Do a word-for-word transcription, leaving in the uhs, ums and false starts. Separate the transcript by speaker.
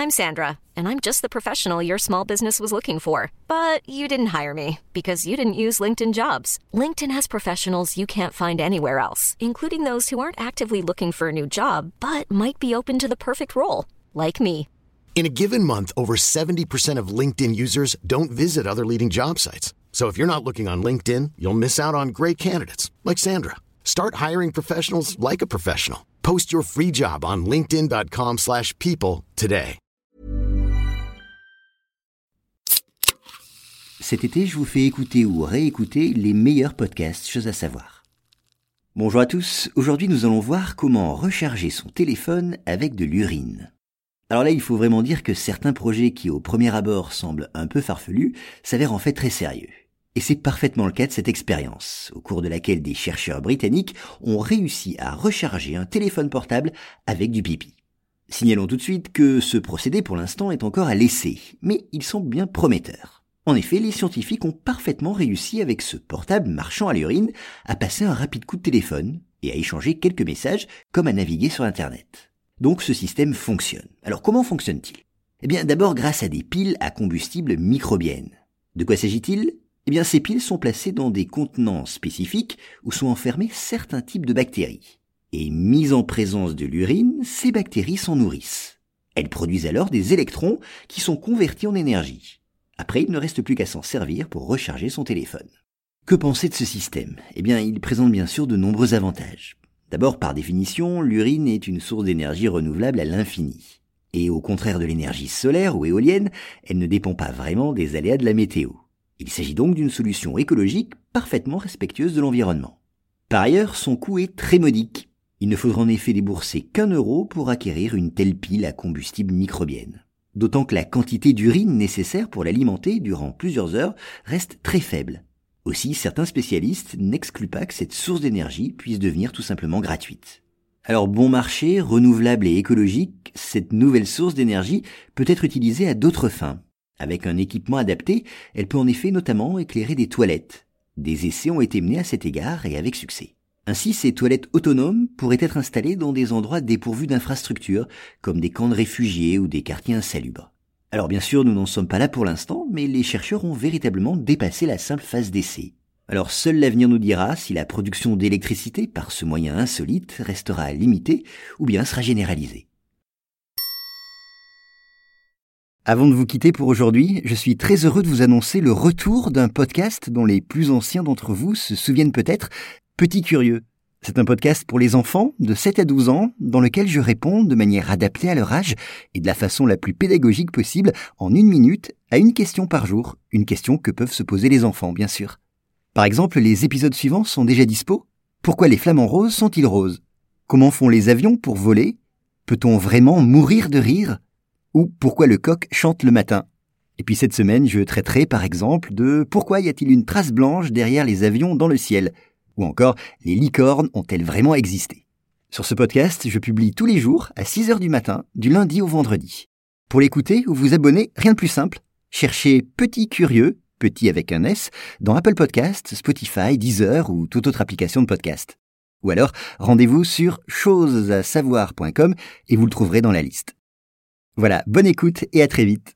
Speaker 1: I'm Sandra, and I'm just the professional your small business was looking for. But you didn't hire me because you didn't use LinkedIn Jobs. LinkedIn has professionals you can't find anywhere else, including those who aren't actively looking for a new job, but might be open to the perfect role, like me.
Speaker 2: In a given month, over seventy percent of LinkedIn users don't visit other leading job sites. So if you're not looking on LinkedIn, you'll miss out on great candidates like Sandra. Start hiring professionals like a professional. Post your free job on linkedin.com slash people today.
Speaker 3: Cet été, je vous fais écouter ou réécouter les meilleurs podcasts Choses à savoir. Bonjour à tous, aujourd'hui nous allons voir comment recharger son téléphone avec de l'urine. Alors là, il faut vraiment dire que certains projets qui au premier abord semblent un peu farfelus s'avèrent en fait très sérieux. Et c'est parfaitement le cas de cette expérience, au cours de laquelle des chercheurs britanniques ont réussi à recharger un téléphone portable avec du pipi. Signalons tout de suite que ce procédé pour l'instant est encore à l'essai, mais il semble bien prometteur. En effet, les scientifiques ont parfaitement réussi avec ce portable marchant à l'urine à passer un rapide coup de téléphone et à échanger quelques messages comme à naviguer sur Internet. Donc ce système fonctionne. Alors comment fonctionne-t-il ? Eh bien d'abord grâce à des piles à combustible microbiennes. De quoi s'agit-il ? Eh bien ces piles sont placées dans des contenants spécifiques où sont enfermés certains types de bactéries. Et mises en présence de l'urine, ces bactéries s'en nourrissent. Elles produisent alors des électrons qui sont convertis en énergie. Après, il ne reste plus qu'à s'en servir pour recharger son téléphone. Que penser de ce système ? Eh bien il présente bien sûr de nombreux avantages. D'abord, par définition, l'urine est une source d'énergie renouvelable à l'infini. Et au contraire de l'énergie solaire ou éolienne, elle ne dépend pas vraiment des aléas de la météo. Il s'agit donc d'une solution écologique parfaitement respectueuse de l'environnement. Par ailleurs, son coût est très modique. Il ne faudra en effet débourser qu'un euro pour acquérir une telle pile à combustible microbienne. D'autant que la quantité d'urine nécessaire pour l'alimenter durant plusieurs heures reste très faible. Aussi, certains spécialistes n'excluent pas que cette source d'énergie puisse devenir tout simplement gratuite. Alors bon marché, renouvelable et écologique, cette nouvelle source d'énergie peut être utilisée à d'autres fins. Avec un équipement adapté, elle peut en effet notamment éclairer des toilettes. Des essais ont été menés à cet égard et avec succès. Ainsi, ces toilettes autonomes pourraient être installées dans des endroits dépourvus d'infrastructures, comme des camps de réfugiés ou des quartiers insalubres. Alors bien sûr, nous n'en sommes pas là pour l'instant, mais les chercheurs ont véritablement dépassé la simple phase d'essai. Alors seul l'avenir nous dira si la production d'électricité par ce moyen insolite restera limitée ou bien sera généralisée. Avant de vous quitter pour aujourd'hui, je suis très heureux de vous annoncer le retour d'un podcast dont les plus anciens d'entre vous se souviennent peut-être, Petit Curieux. C'est un podcast pour les enfants de sept à douze ans dans lequel je réponds de manière adaptée à leur âge et de la façon la plus pédagogique possible en une minute à une question par jour, une question que peuvent se poser les enfants bien sûr. Par exemple, les épisodes suivants sont déjà dispo. Pourquoi les flamants roses sont-ils roses ? Comment font les avions pour voler ? Peut-on vraiment mourir de rire ? Ou pourquoi le coq chante le matin ? Et puis cette semaine, je traiterai par exemple de pourquoi y a-t-il une trace blanche derrière les avions dans le ciel ? Ou encore, les licornes ont-elles vraiment existé ? Sur ce podcast, je publie tous les jours à six heures du matin, du lundi au vendredi. Pour l'écouter ou vous abonner, rien de plus simple. Cherchez Petit Curieux, petit avec un S, dans Apple Podcasts, Spotify, Deezer ou toute autre application de podcast. Ou alors, rendez-vous sur choses à savoir point com et vous le trouverez dans la liste. Voilà, bonne écoute et à très vite.